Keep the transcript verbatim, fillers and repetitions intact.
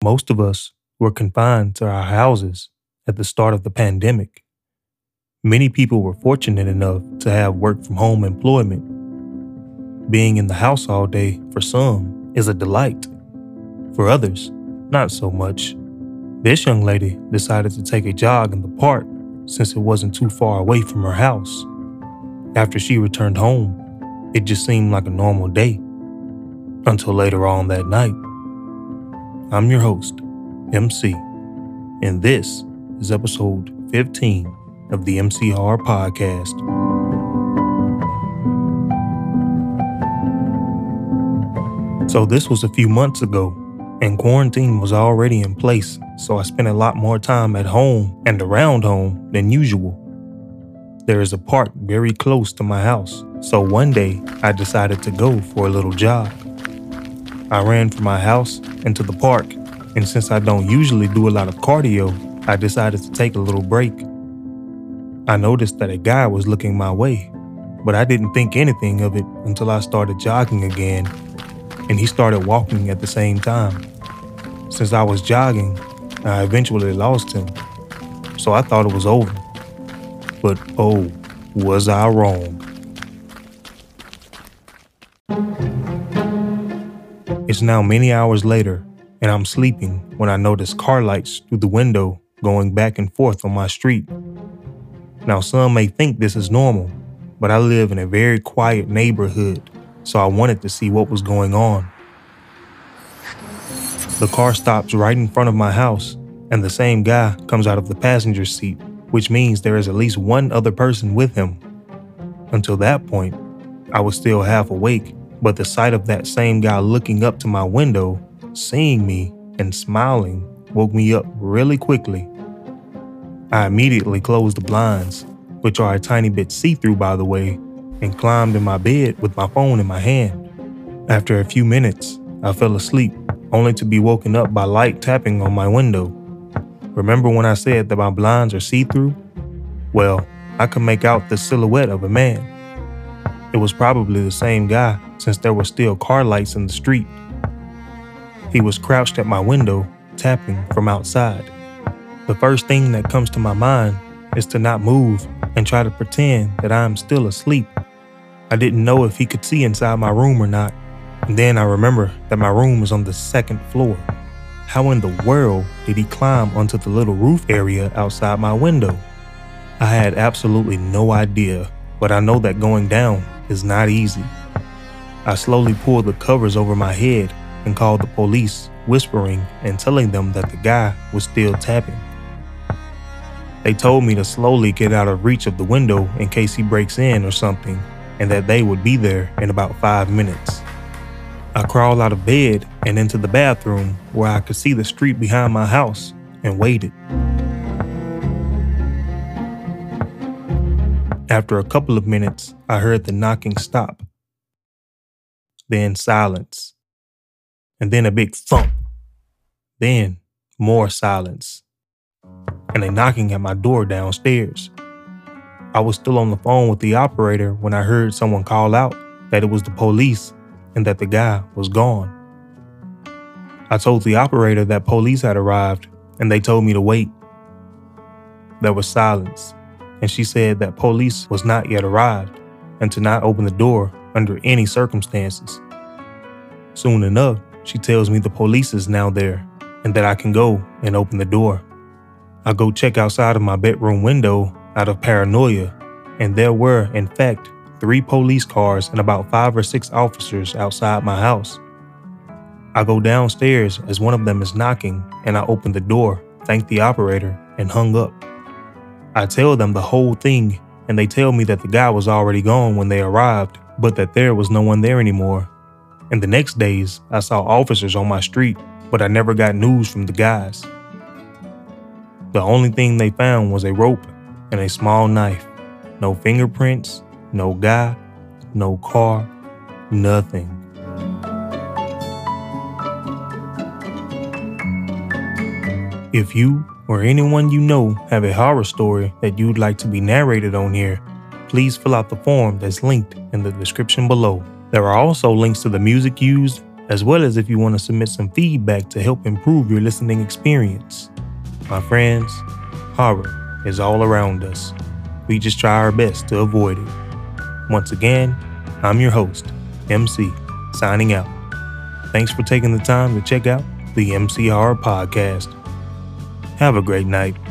Most of us were confined to our houses at the start of the pandemic. Many people were fortunate enough to have work from home employment. Being in the house all day for some is a delight. For others, not so much. This young lady decided to take a jog in the park since it wasn't too far away from her house. After she returned home, it just seemed like a normal day. Until later on that night. I'm your host, M C, and this is episode fifteen of the M C Horror Podcast. So this was a few months ago, and quarantine was already in place, so I spent a lot more time at home and around home than usual. There is a park very close to my house, so one day I decided to go for a little jog. I ran from my house into the park, and since I don't usually do a lot of cardio, I decided to take a little break. I noticed that a guy was looking my way, but I didn't think anything of it until I started jogging again, and he started walking at the same time. Since I was jogging, I eventually lost him, so I thought it was over. But oh, was I wrong. It's now many hours later, and I'm sleeping when I notice car lights through the window going back and forth on my street. Now, some may think this is normal, but I live in a very quiet neighborhood, so I wanted to see what was going on. The car stops right in front of my house, and the same guy comes out of the passenger seat, which means there is at least one other person with him. Until that point, I was still half awake, but the sight of that same guy looking up to my window, seeing me, and smiling woke me up really quickly. I immediately closed the blinds, which are a tiny bit see-through by the way, and climbed in my bed with my phone in my hand. After a few minutes, I fell asleep, only to be woken up by light tapping on my window. Remember when I said that my blinds are see-through? Well, I could make out the silhouette of a man. It was probably the same guy since there were still car lights in the street. He was crouched at my window, tapping from outside. The first thing that comes to my mind is to not move and try to pretend that I am still asleep. I didn't know if he could see inside my room or not, and then I remember that my room was on the second floor. How in the world did he climb onto the little roof area outside my window? I had absolutely no idea, but I know that going down is not easy. I slowly pulled the covers over my head and called the police, whispering and telling them that the guy was still tapping. They told me to slowly get out of reach of the window in case he breaks in or something, and that they would be there in about five minutes. I crawled out of bed and into the bathroom where I could see the street behind my house and waited. After a couple of minutes, I heard the knocking stop. Then silence. And then a big thump. Then more silence. And a knocking at my door downstairs. I was still on the phone with the operator when I heard someone call out that it was the police and that the guy was gone. I told the operator that police had arrived and they told me to wait. There was silence, and she said that police was not yet arrived and to not open the door under any circumstances. Soon enough, she tells me the police is now there and that I can go and open the door. I go check outside of my bedroom window out of paranoia, and there were, in fact, three police cars and about five or six officers outside my house. I go downstairs as one of them is knocking, and I open the door, thank the operator, and hung up. I tell them the whole thing, and they tell me that the guy was already gone when they arrived, but that there was no one there anymore. And the next days, I saw officers on my street, but I never got news from the guys. The only thing they found was a rope and a small knife. No fingerprints, no guy, no car, nothing. If you or anyone you know have a horror story that you'd like to be narrated on here, please fill out the form that's linked in the description below. There are also links to the music used as well as if you want to submit some feedback to help improve your listening experience. My friends, horror is all around us. We just try our best to avoid it. Once again, I'm your host, M C, signing out. Thanks for taking the time to check out the M C Horror Podcast. Have a great night.